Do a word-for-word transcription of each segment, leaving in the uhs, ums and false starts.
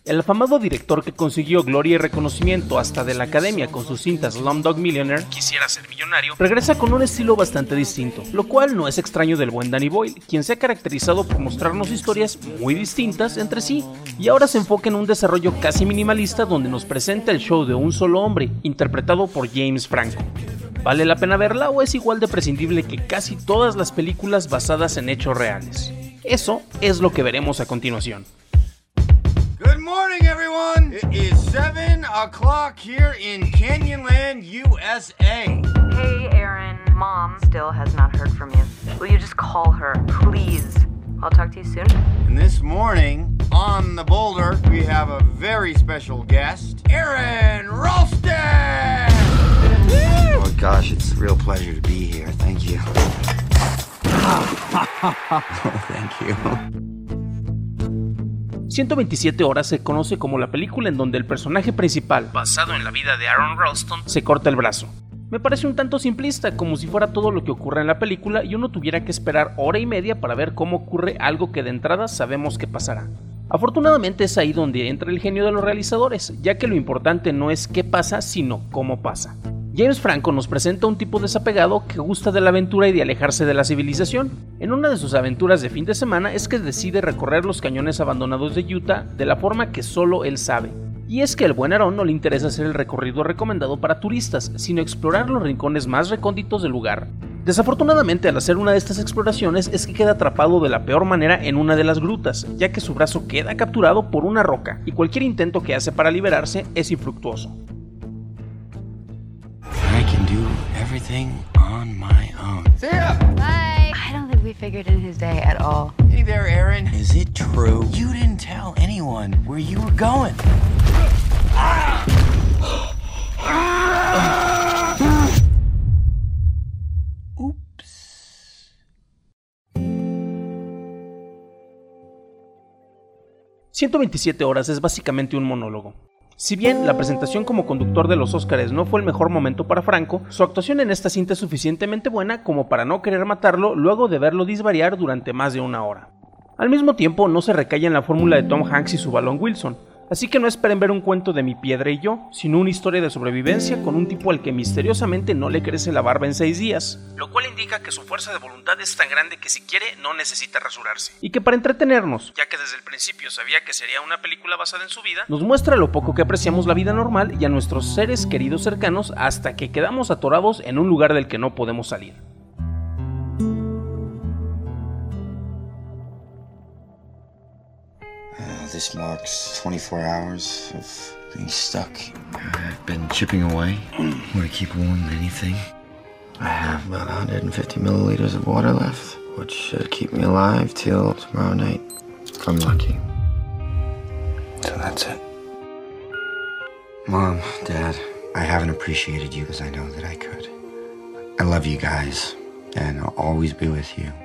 El afamado director que consiguió gloria y reconocimiento hasta de la academia con sus cintas Slumdog Millionaire, Quisiera ser millonario, regresa con un estilo bastante distinto, lo cual no es extraño del buen Danny Boyle, quien se ha caracterizado por mostrarnos historias muy distintas entre sí, y ahora se enfoca en un desarrollo casi minimalista donde nos presenta el show de un solo hombre, interpretado por James Franco. ¿Vale la pena verla o es igual de prescindible que casi todas las películas basadas en hechos reales? Eso es lo que veremos a continuación. Good morning, everyone. It is seven o'clock here in Canyonland, U S A. Hey, Aaron. Mom still has not heard from you. Will you just call her, please? I'll talk to you soon. And this morning, on the boulder, we have a very special guest, Aaron Ralston! Oh gosh, it's a real pleasure to be here. Thank you. Oh, thank you. ciento veintisiete horas se conoce como la película en donde el personaje principal, basado en la vida de Aaron Ralston, se corta el brazo. Me parece un tanto simplista, como si fuera todo lo que ocurre en la película y uno tuviera que esperar hora y media para ver cómo ocurre algo que de entrada sabemos que pasará. Afortunadamente es ahí donde entra el genio de los realizadores, ya que lo importante no es qué pasa, sino cómo pasa. James Franco nos presenta un tipo desapegado que gusta de la aventura y de alejarse de la civilización. En una de sus aventuras de fin de semana es que decide recorrer los cañones abandonados de Utah de la forma que solo él sabe. Y es que al buen Aaron no le interesa hacer el recorrido recomendado para turistas, sino explorar los rincones más recónditos del lugar. Desafortunadamente, al hacer una de estas exploraciones es que queda atrapado de la peor manera en una de las grutas, ya que su brazo queda capturado por una roca y cualquier intento que hace para liberarse es infructuoso. I can do everything on my own. See ya! Bye. I don't think we figured in his day at all. Hey there, Aaron. Is it true? You didn't tell anyone where you were going. Oops. ciento veintisiete horas es básicamente un monólogo. Si bien la presentación como conductor de los Óscares no fue el mejor momento para Franco, su actuación en esta cinta es suficientemente buena como para no querer matarlo luego de verlo disvariar durante más de una hora. Al mismo tiempo, no se recae en la fórmula de Tom Hanks y su balón Wilson, así que no esperen ver un cuento de Mi piedra y yo, sino una historia de sobrevivencia con un tipo al que misteriosamente no le crece la barba en seis días, lo cual indica que su fuerza de voluntad es tan grande que si quiere no necesita rasurarse. Y que para entretenernos, ya que desde el principio sabía que sería una película basada en su vida, nos muestra lo poco que apreciamos la vida normal y a nuestros seres queridos cercanos hasta que quedamos atorados en un lugar del que no podemos salir. This marks twenty-four hours of being stuck. I've been chipping away. Want to keep warm than anything? I have about one hundred fifty milliliters of water left, which should keep me alive till tomorrow night, if I'm lucky. So that's it. Mom, Dad, I haven't appreciated you as I know that I could. I love you guys, and I'll always be with you.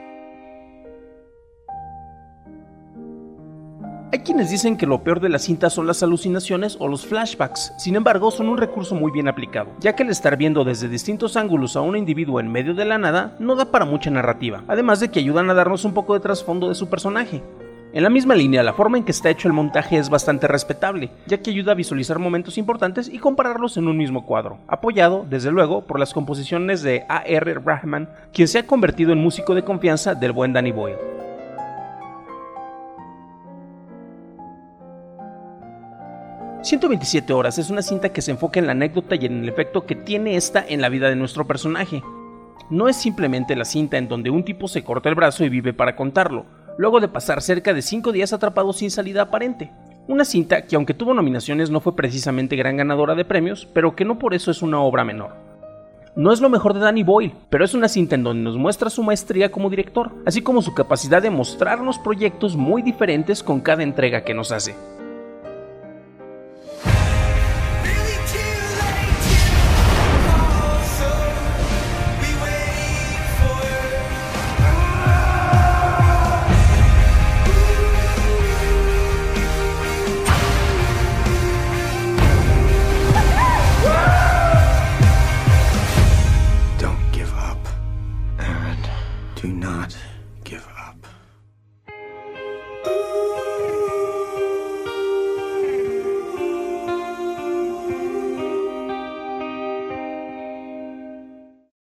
Hay quienes dicen que lo peor de la cinta son las alucinaciones o los flashbacks, sin embargo son un recurso muy bien aplicado, ya que el estar viendo desde distintos ángulos a un individuo en medio de la nada no da para mucha narrativa, además de que ayudan a darnos un poco de trasfondo de su personaje. En la misma línea, la forma en que está hecho el montaje es bastante respetable, ya que ayuda a visualizar momentos importantes y compararlos en un mismo cuadro, apoyado, desde luego, por las composiciones de A R Rahman, quien se ha convertido en músico de confianza del buen Danny Boyle. ciento veintisiete horas es una cinta que se enfoca en la anécdota y en el efecto que tiene esta en la vida de nuestro personaje. No es simplemente la cinta en donde un tipo se corta el brazo y vive para contarlo, luego de pasar cerca de cinco días atrapado sin salida aparente. Una cinta que, aunque tuvo nominaciones, no fue precisamente gran ganadora de premios, pero que no por eso es una obra menor. No es lo mejor de Danny Boyle, pero es una cinta en donde nos muestra su maestría como director, así como su capacidad de mostrarnos proyectos muy diferentes con cada entrega que nos hace. Do not